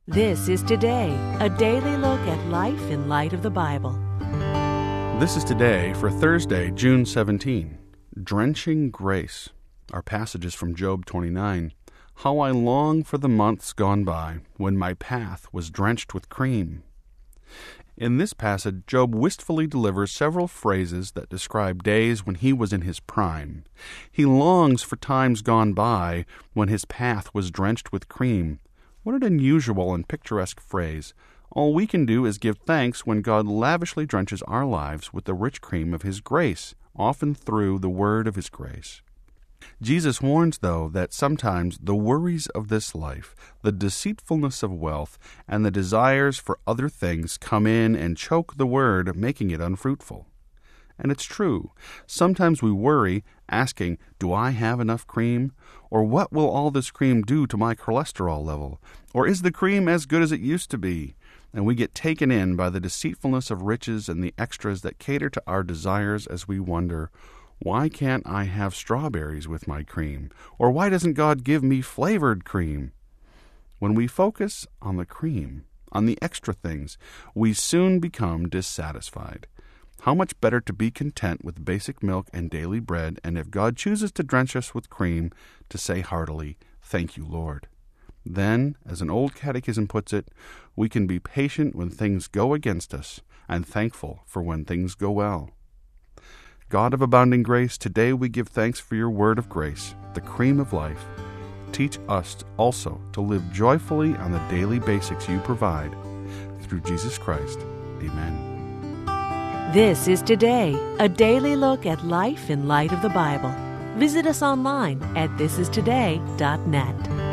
This is Today, a daily look at life in light of the Bible. This is Today for Thursday, June 17. Drenching Grace. Our passage is from Job 29. How I long for the months gone by, when my path was drenched with cream. In this passage, Job wistfully delivers several phrases that describe days when he was in his prime. He longs for times gone by when his path was drenched with cream. What an unusual and picturesque phrase. All we can do is give thanks when God lavishly drenches our lives with the rich cream of His grace, often through the word of His grace. Jesus warns, though, that sometimes the worries of this life, the deceitfulness of wealth, and the desires for other things come in and choke the word, making it unfruitful. And it's true. Sometimes we worry, asking, do I have enough cream? Or what will all this cream do to my cholesterol level? Or is the cream as good as it used to be? And we get taken in by the deceitfulness of riches and the extras that cater to our desires as we wonder, why can't I have strawberries with my cream? Or why doesn't God give me flavored cream? When we focus on the cream, on the extra things, we soon become dissatisfied. How much better to be content with basic milk and daily bread, and if God chooses to drench us with cream, to say heartily, "Thank you, Lord." Then, as an old catechism puts it, we can be patient when things go against us, and thankful for when things go well. God of abounding grace, today we give thanks for your word of grace, the cream of life. Teach us also to live joyfully on the daily basics you provide. Through Jesus Christ. Amen. This is Today, a daily look at life in light of the Bible. Visit us online at thisistoday.net.